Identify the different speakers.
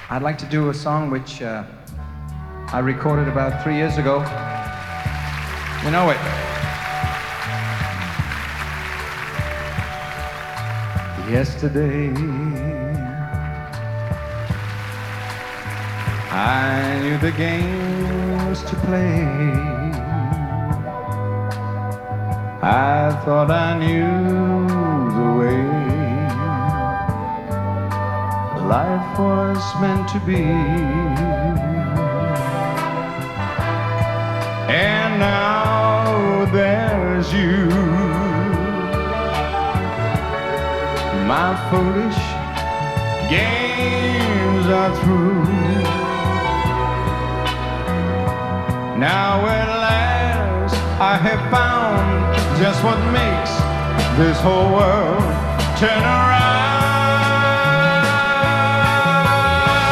Speaker 1: I'd like to do a song which I recorded about 3 years ago. You know it. Yesterday, I knew the games to play. I thought I knew the way life was meant to be. And now there's you. My foolish games are through. Now at last I have found just what makes this whole world turn around.